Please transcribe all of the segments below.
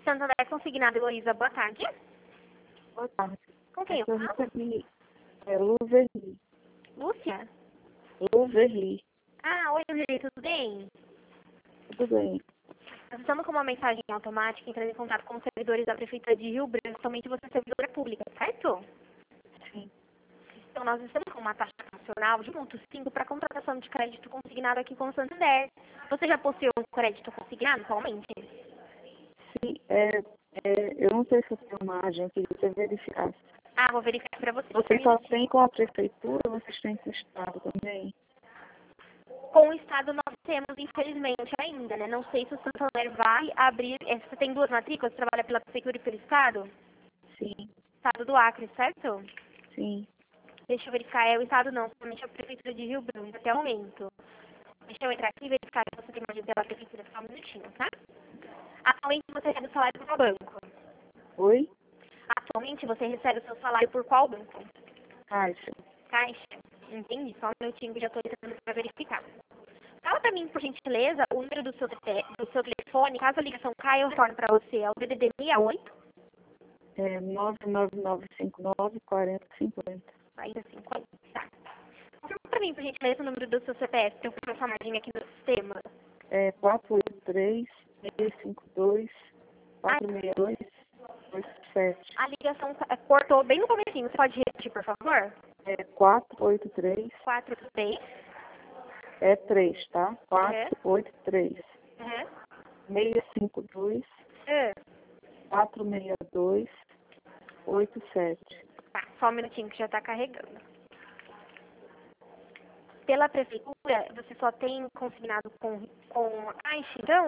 Santander consignado, Heloísa, boa tarde. Boa tarde. Com quem eu Eu falo? recebi Luverli. Lúcia? Luverli. Ah, oi, Lúcia, tudo bem? Tudo bem? Nós estamos com uma mensagem automática entrando em contato com os servidores da Prefeitura de Rio Branco, somente você é servidora pública, certo? Sim. Então, nós estamos com uma taxa nacional de 1,5 para contratação de crédito consignado aqui com o Santander. Você já possui um crédito consignado atualmente? Sim, eu não sei se eu tenho margem, eu queria que você verificasse. Ah, vou verificar para você. Vocês só têm com a prefeitura ou vocês têm com o Estado também? Com o Estado nós temos, infelizmente, ainda, né? Não sei se o Santander vai abrir... Você tem duas matrículas, você trabalha pela Prefeitura e pelo Estado? Sim, Estado do Acre, certo? sim. Deixa eu verificar, é o Estado não, somente a Prefeitura de Rio Branco, até o momento. Deixa eu entrar aqui e verificar se você tem margem pela Prefeitura, só um minutinho, tá? Atualmente você recebe o salário por qual banco? Oi? Atualmente você recebe o seu salário por qual banco? Caixa. Caixa. Entendi, só um minutinho que eu já estou entrando para verificar. Fala para mim, por gentileza, o número do seu telefone, caso a ligação caia, eu retorno para você. É o DDD 68 99959 4050. 4050. Tá. Confirma para mim, por gentileza, o número do seu CPF, para eu pôr essa margem aqui no sistema. 483 652 Ah, 462 87. a ligação cortou bem no comecinho. Você pode repetir, por favor? 483 483. É 3, tá? Uhum. 483 Uhum. 652 462 87. Tá, só um minutinho que já está carregando. Pela prefeitura, você só tem consignado com a Caixa, então?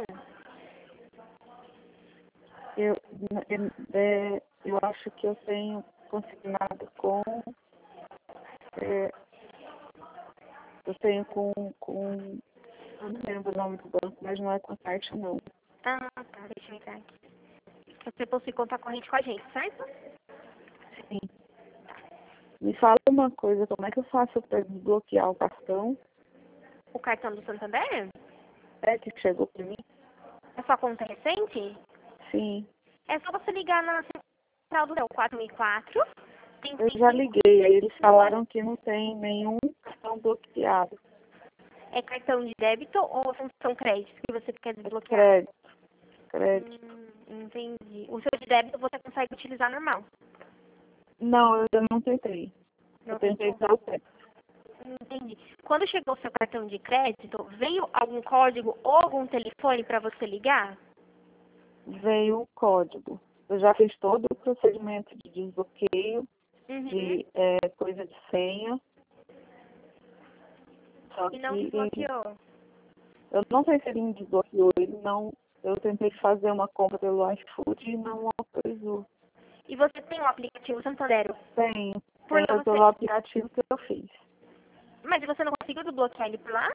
Eu, eu acho que eu tenho consignado com. é, eu tenho com. Eu não lembro o nome do banco, mas não é com a Caixa, não. Ah, tá, deixa eu entrar aqui. Você possui conta corrente com a gente, certo? Sim. Me fala uma coisa, como é que eu faço para desbloquear o cartão? O cartão do Santander? É que chegou para mim? É sua conta recente? Sim. É só você ligar na central do DEL 4004. Tem Eu já liguei, aí eles falaram que não tem nenhum cartão bloqueado. É cartão de débito ou são créditos que você quer desbloquear? Crédito, crédito. Entendi. O seu de débito você consegue utilizar normal? Não, eu ainda não tentei. Não Eu tem tentei como. só o crédito. Entendi. Quando chegou o seu cartão de crédito, veio algum código ou algum telefone para você ligar? Veio o código. Eu já fiz todo o procedimento de desbloqueio, Uhum. de coisa de senha. Só E não que desbloqueou? eu não sei se ele me desbloqueou. Ele não. Eu tentei fazer uma compra pelo iFood e não autorizou. E você tem um aplicativo Santander? Tenho. Por lá Tenho você... pelo aplicativo que eu fiz. Mas você não conseguiu desbloquear ele por lá?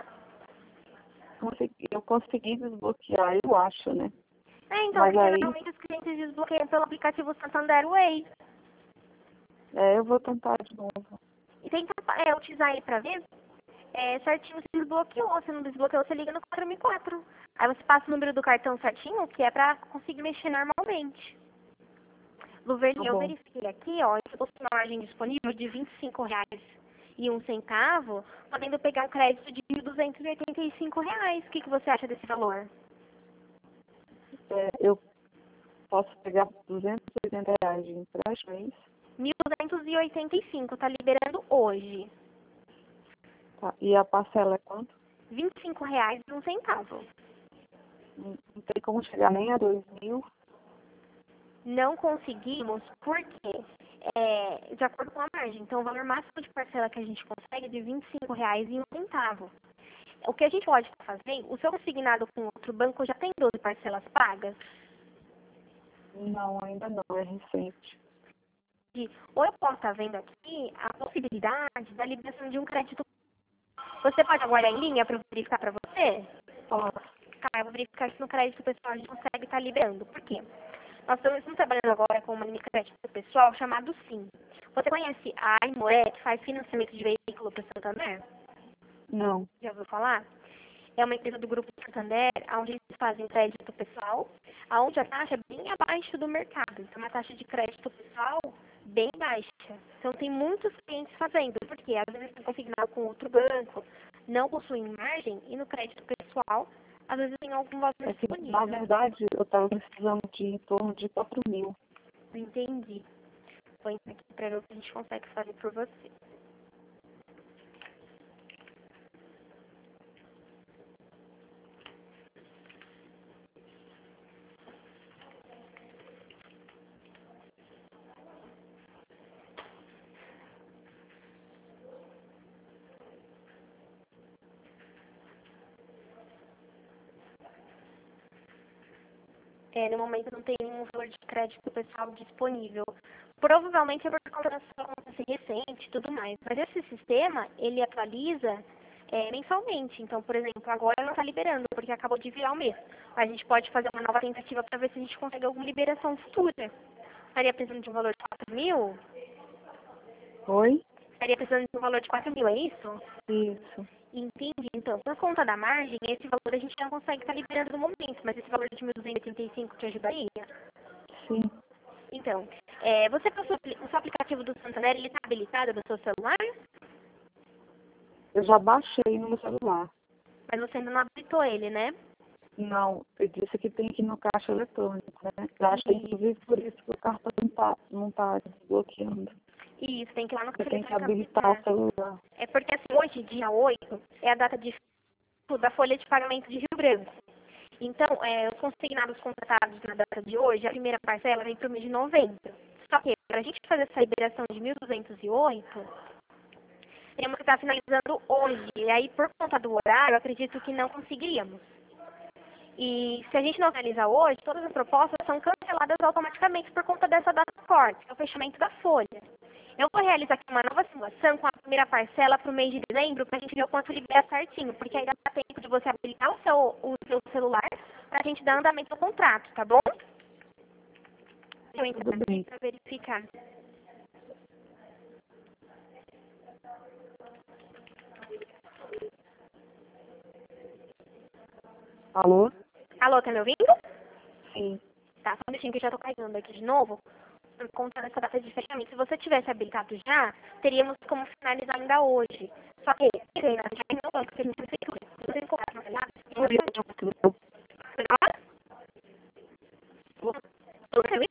Eu consegui desbloquear, eu acho, né? Então, Mas porque aí, normalmente os clientes desbloqueiam pelo aplicativo Santander Way. eu vou tentar de novo. E tenta utilizar ele para ver certinho se desbloqueou. Se não desbloqueou, você liga no 4004. Aí você passa o número do cartão certinho, que é para conseguir mexer normalmente. Tá Luverli, eu bom. verifiquei aqui, ó, eu possui uma margem disponível de R$ 25,01, podendo pegar um crédito de R$ 1.285. O que você acha desse valor? Eu posso pegar R$ 280 de empréstimo, é isso? 1.285, tá liberando hoje. Tá. E a parcela é quanto? R$ 25,01. Não tem como chegar nem a 2.000. Não conseguimos porque, de acordo com a margem, então o valor máximo de parcela que a gente consegue é de R$ 25,01. O que a gente pode estar fazendo, o seu consignado com outro banco já tem 12 parcelas pagas? Não, ainda não, é recente. Ou eu posso estar vendo aqui a possibilidade da liberação de um crédito. Você pode aguardar em linha para eu verificar para você? Posso. Tá, eu vou verificar se no crédito pessoal a gente consegue estar liberando. Por quê? Nós estamos trabalhando agora com uma linha de crédito pessoal chamado SIM. Você conhece a Aimoré, que faz financiamento de veículo para Santander? Não. Já ouviu falar? é uma empresa do Grupo Santander, onde eles fazem crédito pessoal, onde a taxa é bem abaixo do mercado. Então, uma taxa de crédito pessoal bem baixa. Então, tem muitos clientes fazendo, porque às vezes estão consignados com outro banco, não possuem margem, e no crédito pessoal, às vezes tem algum valor É que, disponível. na verdade, eu estava precisando de em torno de 4.000. Entendi. Vou entrar aqui para ver o que a gente consegue fazer por você. No momento não tem nenhum valor de crédito pessoal disponível. Provavelmente é por conta da sua conta ser recente e tudo mais. Mas esse sistema, ele atualiza mensalmente. Então, por exemplo, agora não está liberando, porque acabou de virar o mês. A gente pode fazer uma nova tentativa para ver se a gente consegue alguma liberação futura. Estaria precisando de um valor de 4.000? Oi? Estaria precisando de um valor de 4.000, é isso? Isso. Entendi. Então, por conta da margem, esse valor a gente não consegue estar liberando no momento, mas esse valor de 1.285 te ajudaria? Sim. Então, você com o seu aplicativo do Santander, ele está habilitado no seu celular? Eu já baixei no meu celular. Mas você ainda não habilitou ele, né? Não, eu disse que tem que ir no caixa eletrônico, né? Eu acho que, inclusive, por isso que o cartão não tá desbloqueando. Isso, tem que ir lá no Você caixa tem que eletrônico habilitar habilitar. o celular. É porque assim, hoje, dia 8, é a data de da folha de pagamento de Rio Branco. Então, os consignados contratados na data de hoje, a primeira parcela vem para o mês de novembro. Só que, para a gente fazer essa liberação de 1.208, temos que estar finalizando hoje. E aí, por conta do horário, eu acredito que não conseguiríamos. E se a gente não realizar hoje, todas as propostas são canceladas automaticamente por conta dessa data de corte, que é o fechamento da folha. Eu vou realizar aqui uma nova simulação com a primeira parcela para o mês de dezembro, para a gente ver o quanto libera certinho, porque aí dá tempo de você habilitar o seu celular para a gente dar andamento no contrato, tá bom? Deixa eu entrar Tudo aqui bem. para verificar. Alô? Alô, tá me ouvindo? Sim. Tá, só um minutinho que eu já tô carregando aqui de novo, por conta dessa data de fechamento. Se você tivesse habilitado já, teríamos como finalizar ainda hoje. Só que, já no banco que a gente prefeitura. Se vocês colocaram habilitado, você me ouviu?